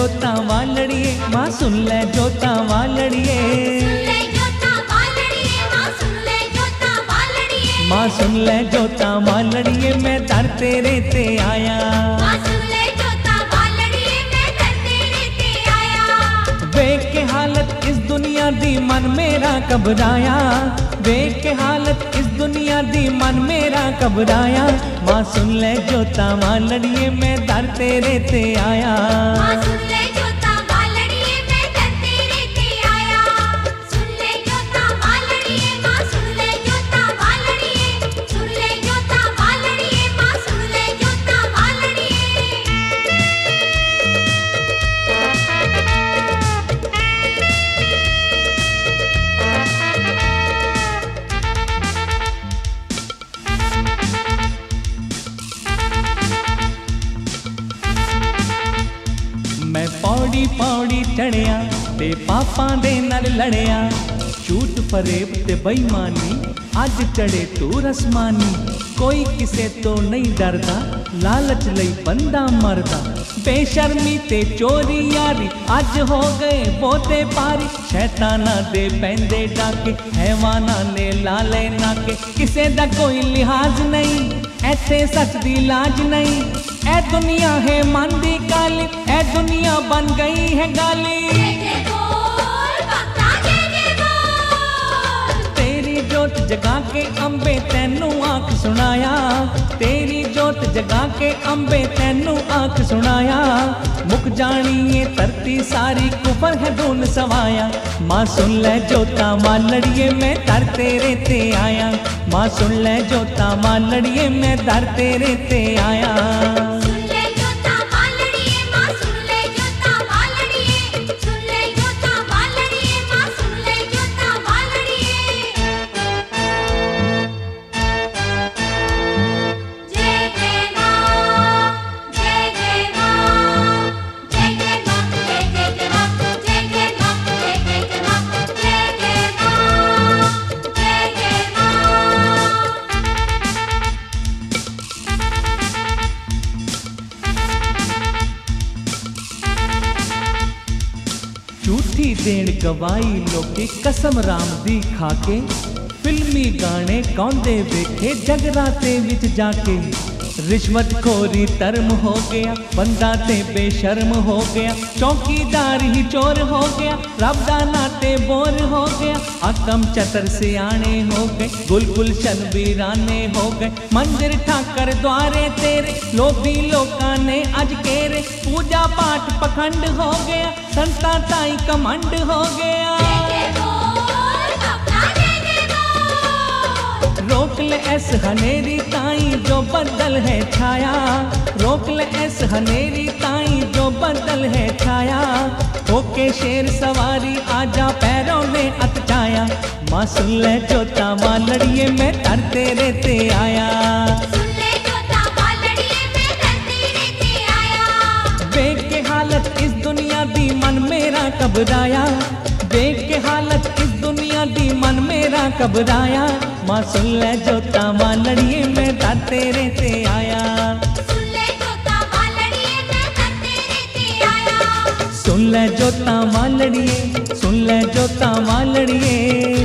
जोता वालड़िए माँ सुन ले जोता वालड़िए। माँ सुन ले जोता वालड़िए मैं दर तेरे ते आया। वेख के हालत इस दुनिया दी मन मेरा घबराया। वेख के हालत इस दुनिया दी मन मेरा घबराया। माँ सुन ले जोता वालड़िए मैं दर तेरे ते आया। मैं पौड़ी पौड़ी चढ़िया ते पापा दे नाल लड़िया। झूठ फरेब ते बेईमानी अज चढ़े तू रसमानी। कोई किसे तो नहीं डरदा लालच लई बंदा मरदा। बेशर्मी ते चोरी यारी अज हो गए बहुते पारी। शैताना दे पैंदे डाके हैवाना ने लाले नाके। किसे दा कोई लिहाज नहीं ऐथे सच दी लाज नहीं। ए दुनिया है मन दी काली ए दुनिया बन गई है गाली। तेरी जोत जगा के अंबे तैनू आंख सुनाया। तेरी जोत जगा के अंबे तैनू आंख सुनाया। मुक जानी ये धरती सारी कुफर है धुन सवाया। माँ सुन ले जोता वालड़िए मैं दर तेरे ते आया। माँ सुन ले जोता वालड़िए मैं दर तेरे ते आया। झूठी देन गवाई लोके कसम राम दी खाके। फिल्मी गाने गाउंदे वेखे जगराते विच जाके। रिश्वत खोरी धर्म हो गया बंदा ते बेशर्म हो गया। चौकीदार ही चोर हो गया रब दा नाते बोर हो गया। हकम चतर सियाने हो गए गुलगुलशन वीराने हो गए। मंदिर ठाकर द्वारे तेरे लोभी लोकां ने अज केरे। पूजा पाठ पखंड हो गया संता ताई कमंड हो गया। रोक ले ऐस हनेरी ताई जो बदल है छाया। रोक ले ऐस हनेरी ताई जो बदल है छाया। होके शेर सवारी आजा पैरों में अतचाया। माँ सुन ले जोता वालड़िए मैं दर तेरे ते आया। देख के हालत इस दुनिया दी मन मेरा घबराया। देख के हालत इस दुनिया दी मन मेरा घबराया। माँ सुन ले जोता वालड़िए मैं दर तेरे ते आया। सुन ले जोता वालड़िए मैं दर तेरे ते आया। सुन ले जोता वालड़िए सुन ले जोता वालड़िए।